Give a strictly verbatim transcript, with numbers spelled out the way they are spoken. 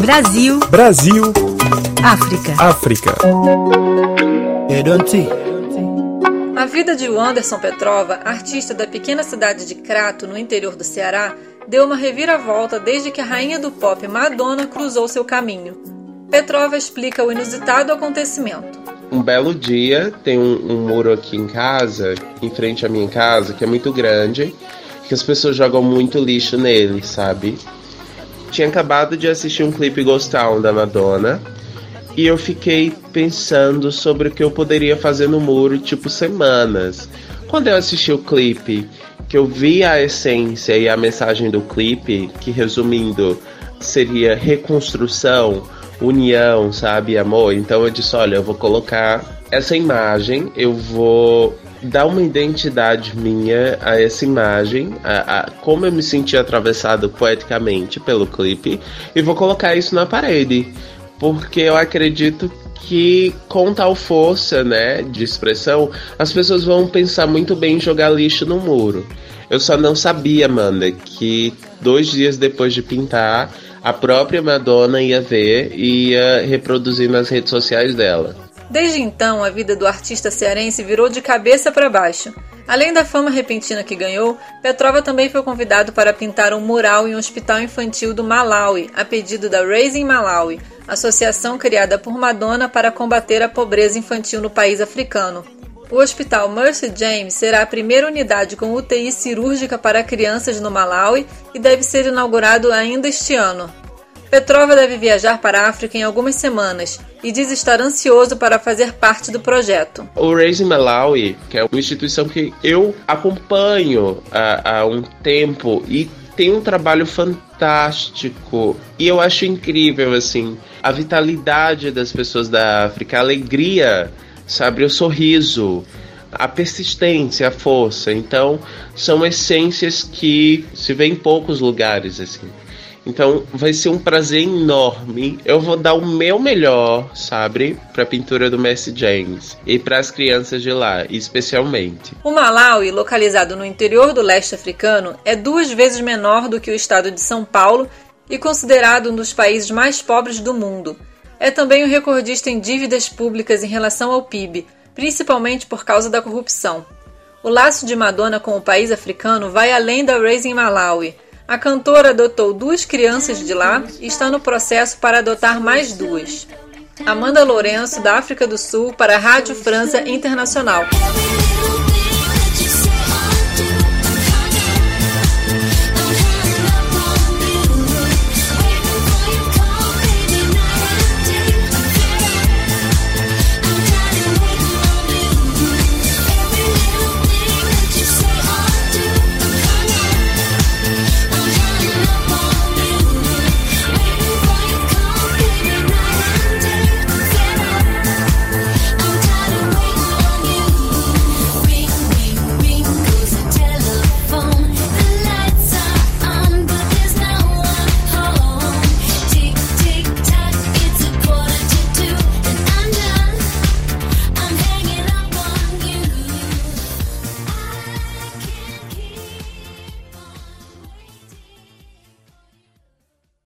Brasil. Brasil. África. África. A vida de Wanderson Petrova, artista da pequena cidade de Crato, no interior do Ceará, deu uma reviravolta desde que a rainha do pop Madonna cruzou seu caminho. Petrova explica o inusitado acontecimento. Um belo dia, tem um, um muro aqui em casa, em frente à minha casa, que é muito grande, que as pessoas jogam muito lixo nele, sabe? Tinha acabado de assistir um clipe Ghost Town da Madonna, e eu fiquei pensando sobre o que eu poderia fazer no muro, tipo, semanas. Quando eu assisti o clipe, que eu vi a essência e a mensagem do clipe, que resumindo, seria reconstrução, união, sabe, amor. Então eu disse, olha, eu vou colocar essa imagem, eu vou dar uma identidade minha a essa imagem, a, a como eu me senti atravessado poeticamente pelo clipe, e vou colocar isso na parede, porque eu acredito que com tal força, né, de expressão, as pessoas vão pensar muito bem em jogar lixo no muro. Eu só não sabia, Amanda, que dois dias depois de pintar, a própria Madonna ia ver e ia reproduzir nas redes sociais dela. Desde então, a vida do artista cearense virou de cabeça para baixo. Além da fama repentina que ganhou, Petrova também foi convidado para pintar um mural em um hospital infantil do Malawi, a pedido da Raising Malawi, associação criada por Madonna para combater a pobreza infantil no país africano. O Hospital Mercy James será a primeira unidade com U T I cirúrgica para crianças no Malawi e deve ser inaugurado ainda este ano. Petrova deve viajar para a África em algumas semanas e diz estar ansioso para fazer parte do projeto. O Raising Malawi, que é uma instituição que eu acompanho há, há um tempo e tem um trabalho fantástico, e eu acho incrível, assim, a vitalidade das pessoas da África, a alegria, sabe, o sorriso, a persistência, a força. Então, são essências que se vê em poucos lugares, assim. Então, vai ser um prazer enorme. Eu vou dar o meu melhor, sabe, para a pintura do Mercy James e para as crianças de lá, especialmente. O Malawi, localizado no interior do leste africano, é duas vezes menor do que o estado de São Paulo e considerado um dos países mais pobres do mundo. É também o recordista em dívidas públicas em relação ao P I B, principalmente por causa da corrupção. O laço de Madonna com o país africano vai além da Raising Malawi. A cantora adotou duas crianças de lá e está no processo para adotar mais duas. Amanda Lourenço, da África do Sul, para a Rádio França Internacional.